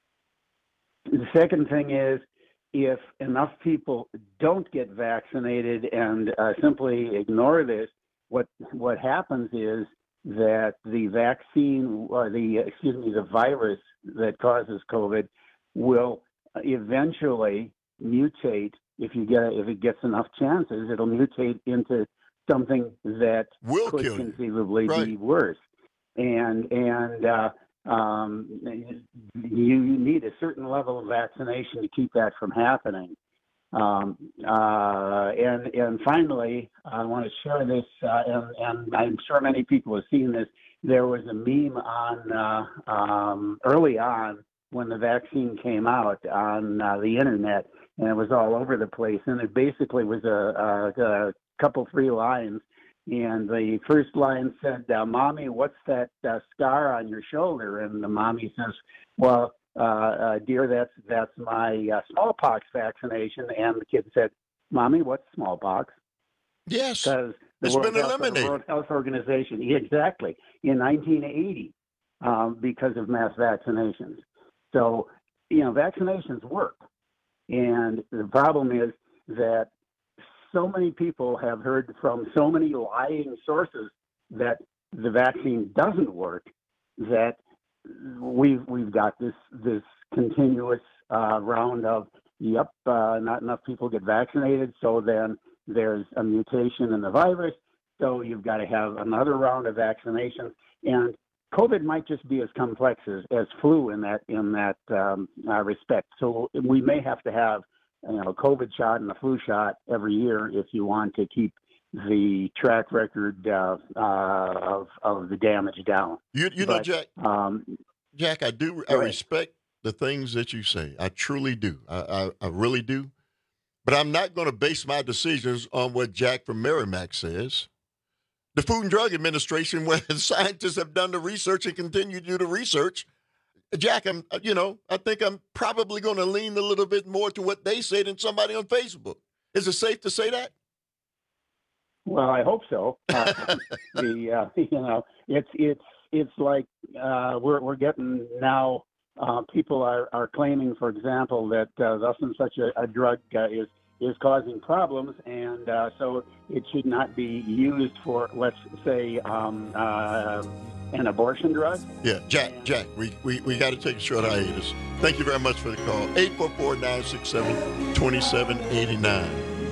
The second thing is, if enough people don't get vaccinated and uh, simply ignore this, what what happens is that the vaccine or the excuse me the virus that causes COVID will eventually mutate. If you get if it gets enough chances, it'll mutate into something that will could kill you. conceivably Right. be worse. And and uh, um, you need a certain level of vaccination to keep that from happening. Um, uh, and and finally, I want to share this, uh, and, and I'm sure many people have seen this. There was a meme on uh, um, early on when the vaccine came out on uh, the internet, and it was all over the place. And it basically was a, a, a couple, three lines. And the first line said, uh, "Mommy, what's that uh, scar on your shoulder?" And the mommy says, "Well, uh, uh, dear, that's that's my uh, smallpox vaccination." And the kid said, "Mommy, what's smallpox?" Yes, because the it's World been Health, eliminated. The World Health Organization, exactly, in nineteen eighty, um, because of mass vaccinations. So, you know, vaccinations work, and the problem is that so many people have heard from so many lying sources that the vaccine doesn't work, that we've we've got this this continuous uh, round of yep, uh, not enough people get vaccinated, so then there's a mutation in the virus, so you've got to have another round of vaccinations, and COVID might just be as complex as, as flu in that in that um, uh, respect. So we may have to have you know, a COVID shot and a flu shot every year if you want to keep the track record uh, uh, of of the damage down. You you but, know, Jack. Um, Jack, I do. I respect the things that you say. I truly do. I I, I really do. But I'm not going to base my decisions on what Jack from Merrimack says. The Food and Drug Administration, where the scientists have done the research and continue to do the research. Jack, I'm, you know, I think I'm probably going to lean a little bit more to what they say than somebody on Facebook. Is it safe to say that? Well, I hope so. Uh, the uh, you know, it's it's it's like uh, we're we're getting now. Uh, people are, are claiming, for example, that uh, thus and such a, a drug uh, is is causing problems, and uh, so it should not be used for, let's say, um, uh, an abortion drug. Yeah, Jack, Jack, we, we, we got to take a short hiatus. Thank you very much for the call. eight four four, nine six seven, two seven eight nine.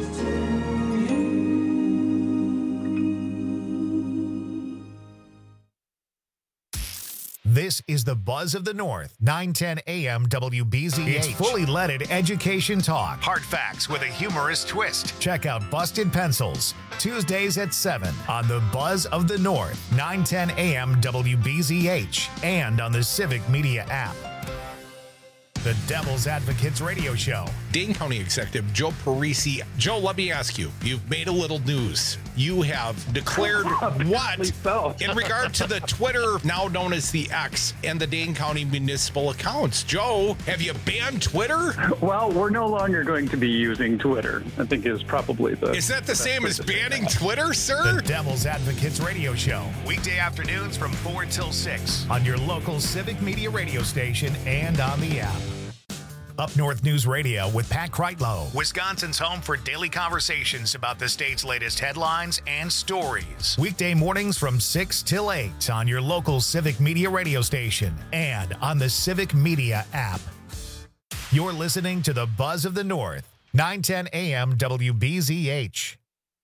This is the Buzz of the North, nine ten A M W B Z H. It's fully leaded education talk. Hard facts with a humorous twist. Check out Busted Pencils, Tuesdays at seven on the Buzz of the North, nine ten A M W B Z H, and on the Civic Media app. the Devil's Advocates Radio Show. Dane County Executive Joe Parisi. Joe, let me ask you, you've made a little news. You have declared what so. in regard to the Twitter, now known as the X, and the Dane County municipal accounts. Joe, have you banned Twitter? Well, we're no longer going to be using Twitter, I think is probably the... Is that the same as banning Twitter, sir? The Devil's Advocates Radio Show. Weekday afternoons from four till six on your local Civic Media radio station and on the app. Up North News Radio with Pat Kreitlow, Wisconsin's home for daily conversations about the state's latest headlines and stories. Weekday mornings from six till eight on your local Civic Media radio station and on the Civic Media app. You're listening to the Buzz of the North, nine ten A M W B Z H.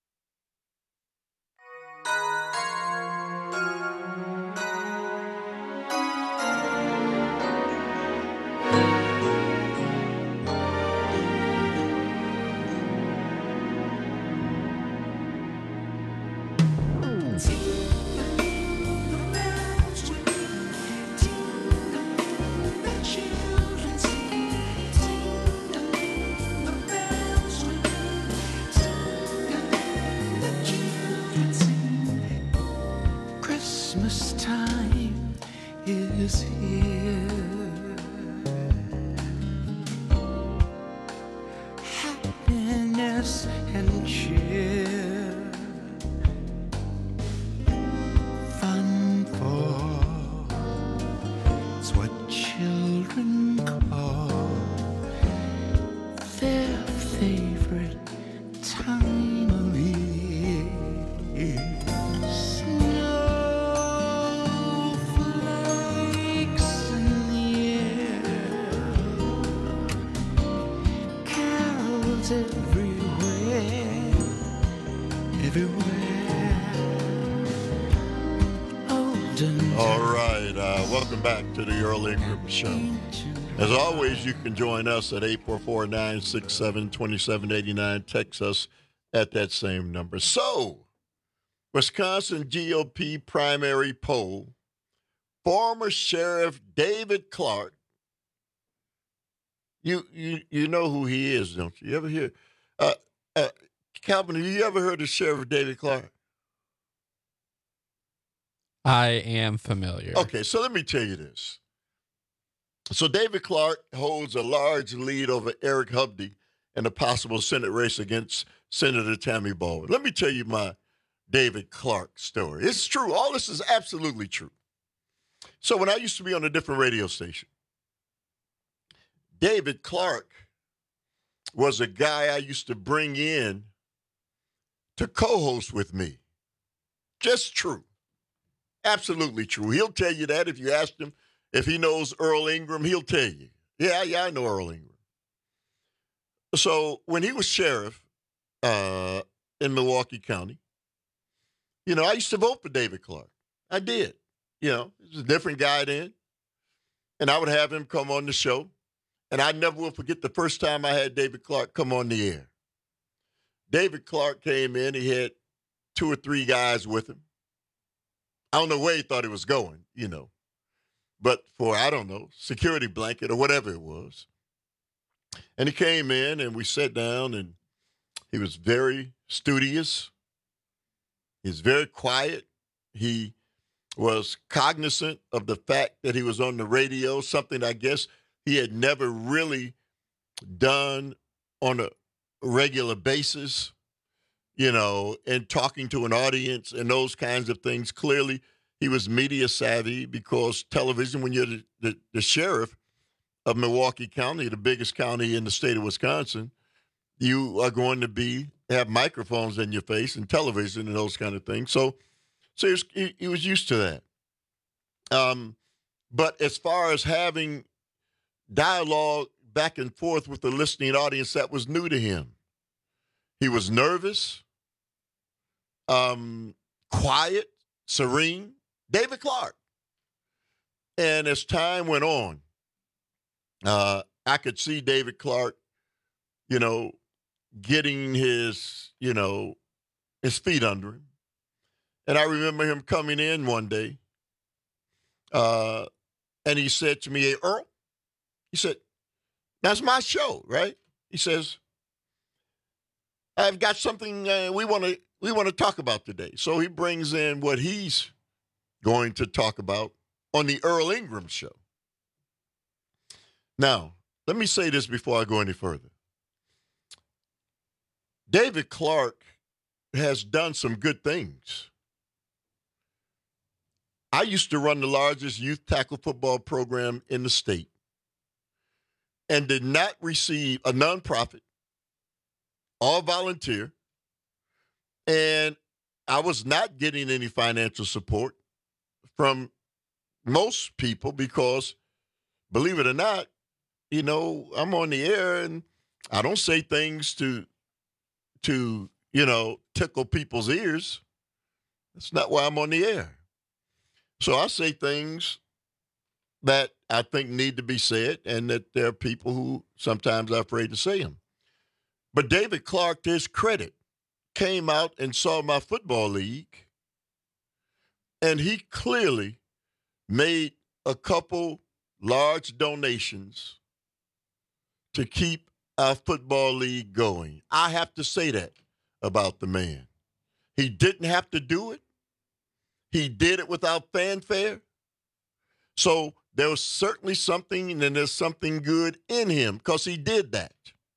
Christmas time is here. Happiness and cheer. Fun for it's what children call their favorite time of year. Snowflakes in the air, carols everywhere, everywhere. Olden All right, uh, welcome back to the Earl Ingram Show. As always, you can join us at eight four four, nine six seven, two seven eight nine. Text us at that same number. So, Wisconsin G O P primary poll, former Sheriff David Clarke. You you you know who he is, don't you? You ever hear? Uh, uh, Calvin, have you ever heard of Sheriff David Clarke? I am familiar. Okay, so let me tell you this. So David Clarke holds a large lead over Eric Hovde in a possible Senate race against Senator Tammy Baldwin. Let me tell you my David Clarke story. It's true. All this is absolutely true. So when I used to be on a different radio station, David Clarke was a guy I used to bring in to co-host with me. Just true. Absolutely true. He'll tell you that if you ask him if he knows Earl Ingram, he'll tell you. Yeah, yeah, I know Earl Ingram. So when he was sheriff uh, in Milwaukee County, you know, I used to vote for David Clarke. I did. You know, he was a different guy then. And I would have him come on the show. And I never will forget the first time I had David Clarke come on the air. David Clarke came in. He had two or three guys with him. I don't know where he thought he was going, you know. But for, I don't know, security blanket or whatever it was. And he came in and we sat down and he was very studious. He was very quiet. He was cognizant of the fact that he was on the radio, something I guess he had never really done on a regular basis, you know, and talking to an audience and those kinds of things. Clearly, he was media savvy because television, when you're the, the, the sheriff of Milwaukee County, the biggest county in the state of Wisconsin, you are going to be have microphones in your face and television and those kind of things. So, so he was, he, he was used to that. Um, but as far as having dialogue back and forth with the listening audience, that was new to him. He was nervous, um, quiet, serene. David Clarke. And as time went on, uh, I could see David Clarke, you know, getting his, you know, his feet under him. And I remember him coming in one day, uh, and he said to me, "Hey, Earl," he said, That's my show, right? He says, I've got something uh, we want to we want to talk about today. So he brings in what he's going to talk about on the Earl Ingram show. Now, let me say this before I go any further. David Clark has done some good things. I used to run the largest youth tackle football program in the state and did not receive a nonprofit, all volunteer, and I was not getting any financial support from most people because, believe it or not, you know, I'm on the air and I don't say things to, to you know, tickle people's ears. That's not why I'm on the air. So I say things that I think need to be said and that there are people who sometimes are afraid to say them. But David Clark, to his credit, came out and saw my football league, and he clearly made a couple large donations to keep our football league going. I have to say that about the man. He didn't have to do it. He did it without fanfare. So there was certainly something, and there's something good in him because he did that.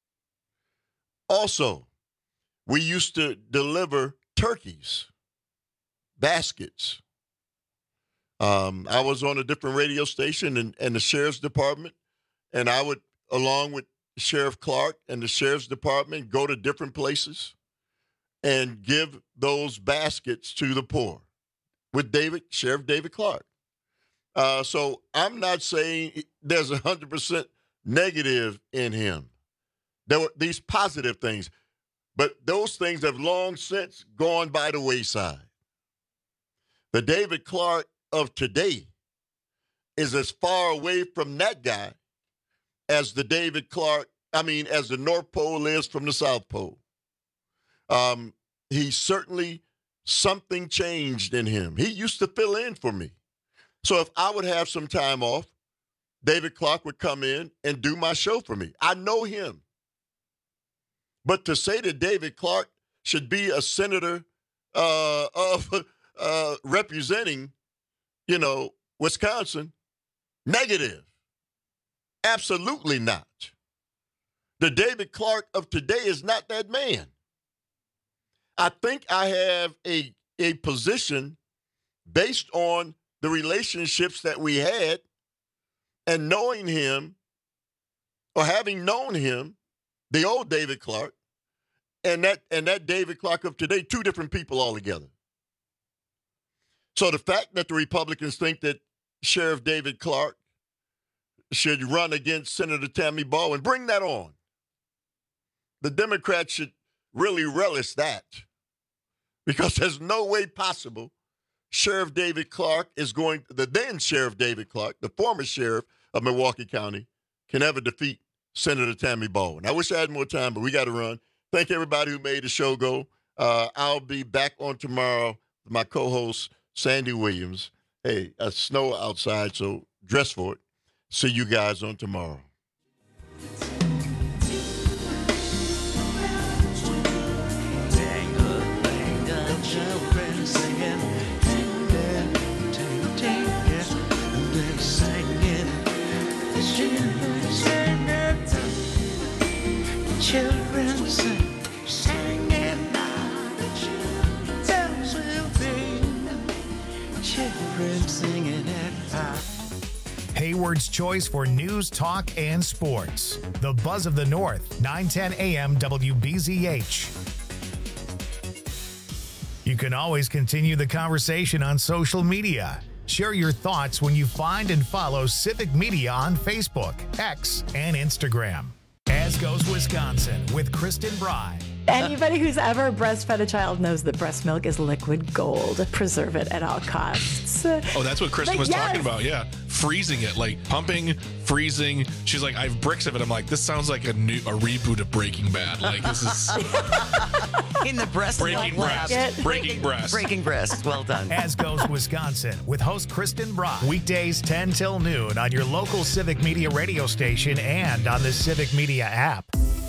Also, we used to deliver turkeys, baskets. Um, I was on a different radio station and, and the sheriff's department, and I would, along with Sheriff Clark and the sheriff's department, go to different places and give those baskets to the poor with David, Sheriff David Clark. Uh, so I'm not saying there's one hundred percent negative in him. There were these positive things. But those things have long since gone by the wayside. The David Clark of today is as far away from that guy as the David Clark, I mean, as the North Pole is from the South Pole. Um, he certainly, something changed in him. He used to fill in for me. So if I would have some time off, David Clark would come in and do my show for me. I know him. But to say that David Clark should be a senator uh, of uh, representing, you know, Wisconsin, negative. Absolutely not. The David Clark of today is not that man. I think I have a, a position based on the relationships that we had and knowing him or having known him, the old David Clark, and that and that David Clark of today, two different people altogether. So the fact that the Republicans think that Sheriff David Clark should run against Senator Tammy Baldwin, bring that on. The Democrats should really relish that because there's no way possible Sheriff David Clark is going, the then Sheriff David Clark, the former sheriff of Milwaukee County, can ever defeat Senator Tammy Baldwin. I wish I had more time, but we got to run. Thank everybody who made the show go. Uh, I'll be back on tomorrow with my co-host, Sandy Williams. Hey, it's snow outside, so dress for it. See you guys on tomorrow. Children sing, singing now. Bells will ring. Children singing at night. Hayward's choice for news, talk, and sports. The Buzz of the North, nine ten a.m. W B Z H. You can always continue the conversation on social media. Share your thoughts when you find and follow Civic Media on Facebook, X, and Instagram. As Goes Wisconsin with Kristen Bry. Anybody who's ever breastfed a child knows that breast milk is liquid gold. Preserve it at all costs. Oh, that's what Kristen But was yes. talking about. Yeah, freezing it, like pumping, freezing. She's like, I have bricks of it. I'm like, this sounds like a new a reboot of Breaking Bad. Like this is in the breast breaking milk breast, lab. breaking breast, breaking breast. Well done. As goes Wisconsin with host Kristen Brock. Weekdays ten till noon on your local Civic Media radio station and on the Civic Media app.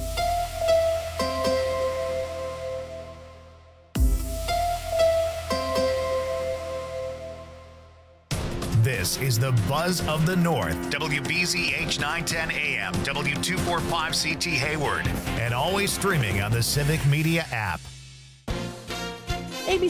This is the Buzz of the North. W B Z H nine ten A M, W two forty-five C T Hayward, and always streaming on the Civic Media app.